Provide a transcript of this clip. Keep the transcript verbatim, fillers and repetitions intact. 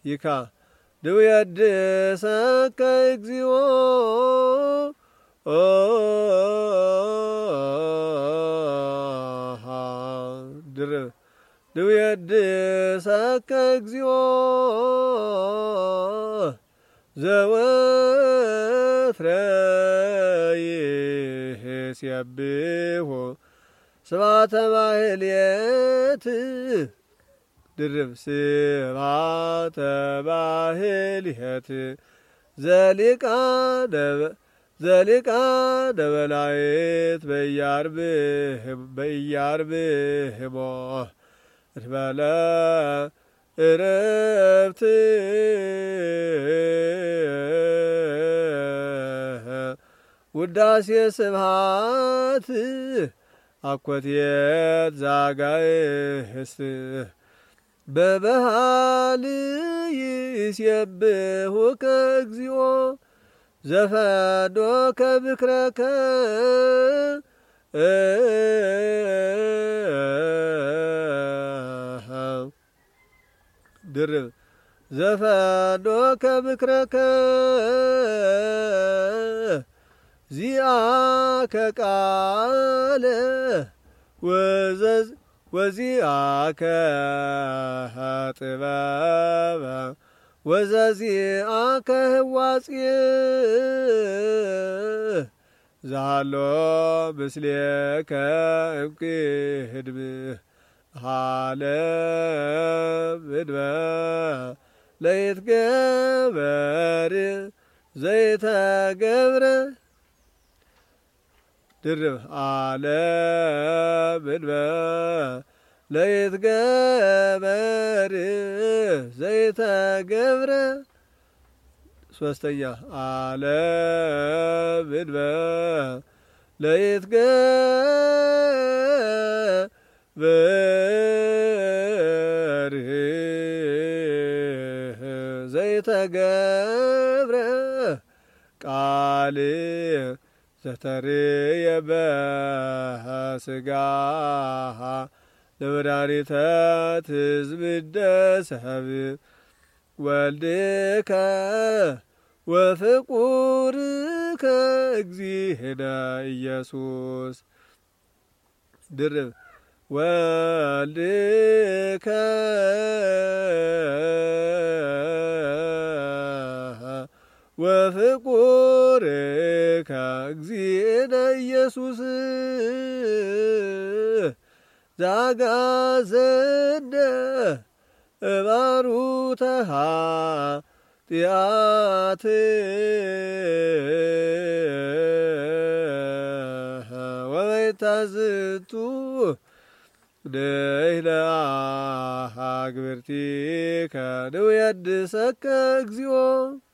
ይካ ድውየድሰከ እግዚኦ ድርብ ድውየድሰከ እግዚኦ ዘወትረ ይሴብሖ ስብሐተ ማህሌት ድርብ ስብሐተ ማህሌት ዘሊቃ ዘሊቃ ደበላይት በኢያርብሕሞ እትበለ እረፍት ውዳሴ ስብሐት አኮቴት ዛጋይህስ በበሃል ይሴብሑከ እግዚኦ ዘፈዶከ ብክረከ ድርብ ዘፈዶከ ብክረከ ዚአከ ቃለ ወዘዝ ወዚአከ ጥበበ ወዘዚአከ ህዋጽየ ዛሎ ምስሌከ እምቅድም ዓለም እድበ ለይትገበር ዘይተገብረ ድርብ ዓለም እድበ ለይትገበር ዘይተገብረ ሶስተኛ ዓለም እድበ ለይትገበር ዘይተገብረ ቃል ዘተርየ በሥጋ ለመድኃኒተ ትዝምደ ሰብ ወልድከ ወፍቁርከ እግዚእነ ኢየሱስ ድርብ ወልድከ ወፍቁርከ እግዚእነ ኢየሱስ ዛጋዘነ እባሩተሃ ጢአት ወበይታዝቱ ንሕነ አግብርቲከ ንውየድሰከ እግዚኦ